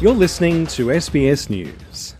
You're listening to SBS News.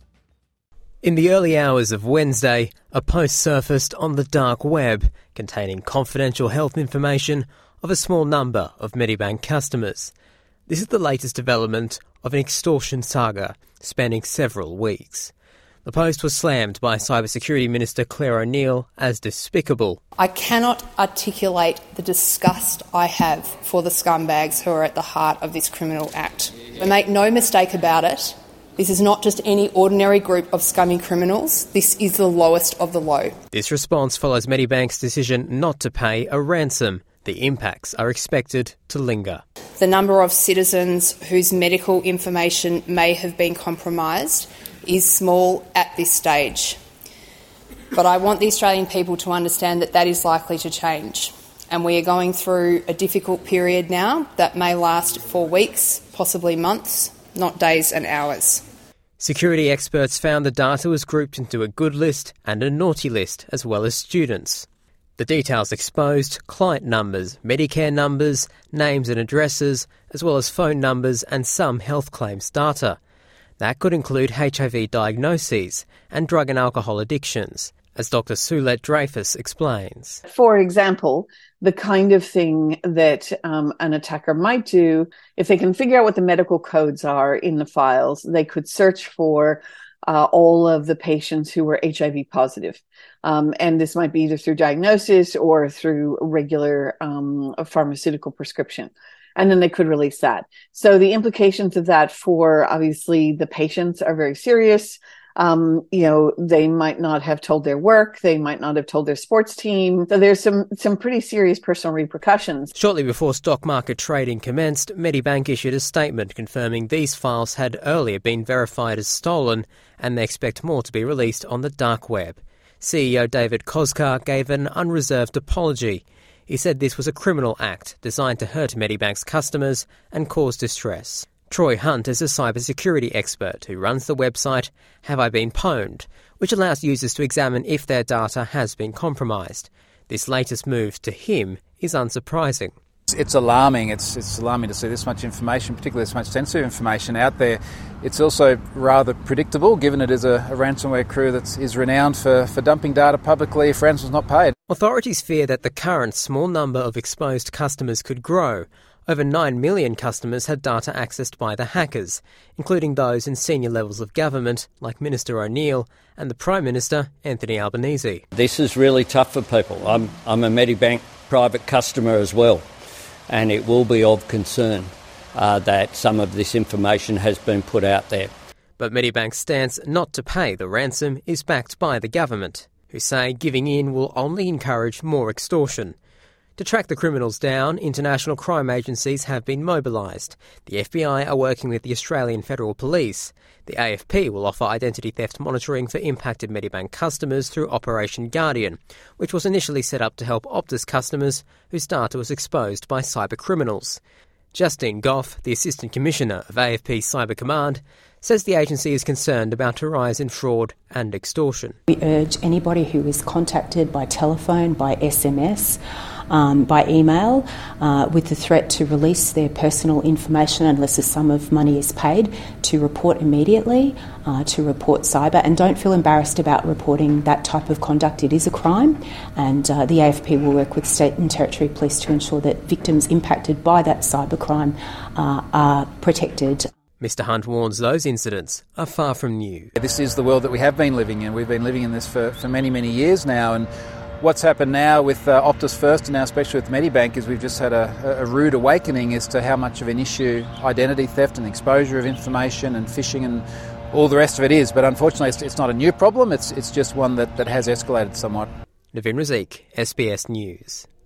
In the early hours of Wednesday, a post surfaced on the dark web containing confidential health information of a small number of Medibank customers. This is the latest development of an extortion saga spanning several weeks. The post was slammed by Cybersecurity Minister Clare O'Neil as despicable. I cannot articulate the disgust I have for the scumbags who are at the heart of this criminal act. But make no mistake about it, this is not just any ordinary group of scummy criminals. This is the lowest of the low. This response follows Medibank's decision not to pay a ransom. The impacts are expected to linger. The number of citizens whose medical information may have been compromised is small at this stage. But I want the Australian people to understand that that is likely to change. And we are going through a difficult period now that may last for weeks, possibly months, not days and hours. Security experts found the data was grouped into a good list and a naughty list, as well as students. The details exposed client numbers, Medicare numbers, names and addresses, as well as phone numbers and some health claims data. That could include HIV diagnoses and drug and alcohol addictions, as Dr. Sulette Dreyfus explains. For example, the kind of thing that an attacker might do, if they can figure out what the medical codes are in the files, they could search for all of the patients who were HIV positive. And this might be either through diagnosis or through regular pharmaceutical prescription. And then they could release that. So the implications of that for, obviously, the patients are very serious. They might not have told their work. They might not have told their sports team. So there's some pretty serious personal repercussions. Shortly before stock market trading commenced, Medibank issued a statement confirming these files had earlier been verified as stolen, and they expect more to be released on the dark web. CEO David Koskar gave an unreserved apology. He said this was a criminal act designed to hurt Medibank's customers and cause distress. Troy Hunt is a cybersecurity expert who runs the website Have I Been Pwned, which allows users to examine if their data has been compromised. This latest move, to him, is unsurprising. It's alarming. It's alarming to see this much information, particularly this much sensitive information out there. It's also rather predictable, given it is a ransomware crew that is renowned for dumping data publicly if ransom's not paid. Authorities fear that the current small number of exposed customers could grow. Over 9 million customers had data accessed by the hackers, including those in senior levels of government like Minister O'Neil and the Prime Minister, Anthony Albanese. This is really tough for people. I'm a Medibank private customer as well, and it will be of concern that some of this information has been put out there. But Medibank's stance not to pay the ransom is backed by the government, who say giving in will only encourage more extortion. To track the criminals down, international crime agencies have been mobilised. The FBI are working with the Australian Federal Police. The AFP will offer identity theft monitoring for impacted Medibank customers through Operation Guardian, which was initially set up to help Optus customers whose data was exposed by cyber criminals. Justine Goff, the Assistant Commissioner of AFP Cyber Command, says the agency is concerned about a rise in fraud and extortion. We urge anybody who is contacted by telephone, by SMS, by email, with the threat to release their personal information unless a sum of money is paid, to report immediately, to report cyber, and don't feel embarrassed about reporting that type of conduct. It is a crime, and the AFP will work with state and territory police to ensure that victims impacted by that cybercrime are protected. Mr Hunt warns those incidents are far from new. This is the world that we have been living in. We've been living in this for many, many years now, and what's happened now with Optus First and now especially with Medibank is we've just had a rude awakening as to how much of an issue identity theft and exposure of information and phishing and all the rest of it is. But unfortunately, it's not a new problem. It's just one that has escalated somewhat. Navin Razik, SBS News.